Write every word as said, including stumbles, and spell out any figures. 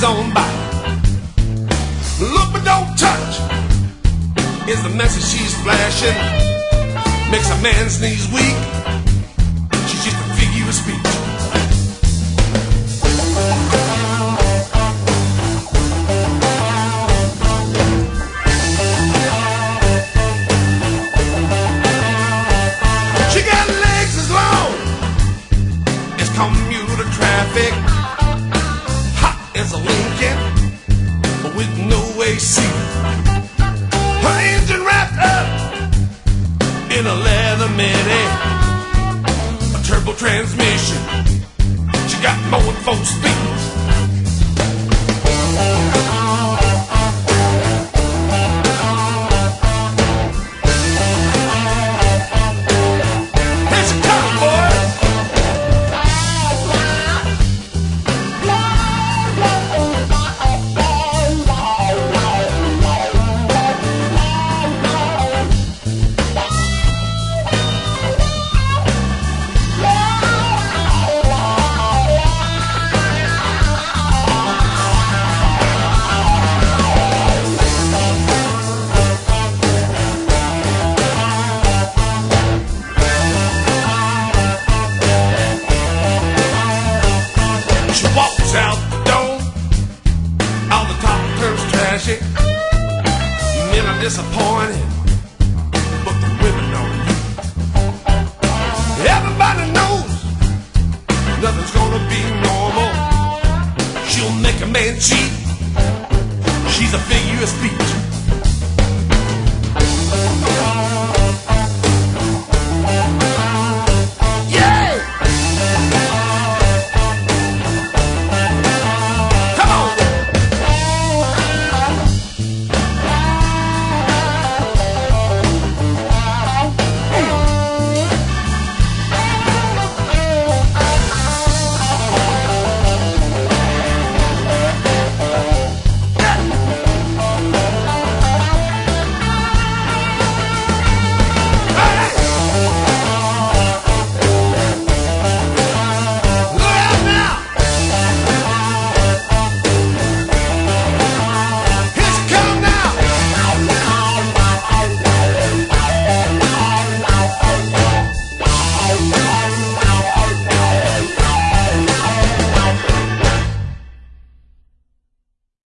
his own body. Look but don't touch is the message she's flashing. Makes a man sneeze weak. She's just a figure of speech. She got legs as long as commuter traffic, hot as a Lincoln with no A C. Her engine wrapped up in a leather mini, a turbo transmission. She got more than four speeds. Here's a cowboy. Walks out the door, all the talk turns trashy. Men are disappointed, but the women know you. Everybody knows nothing's gonna be normal. She'll make a man cheat. She's a figure of speech.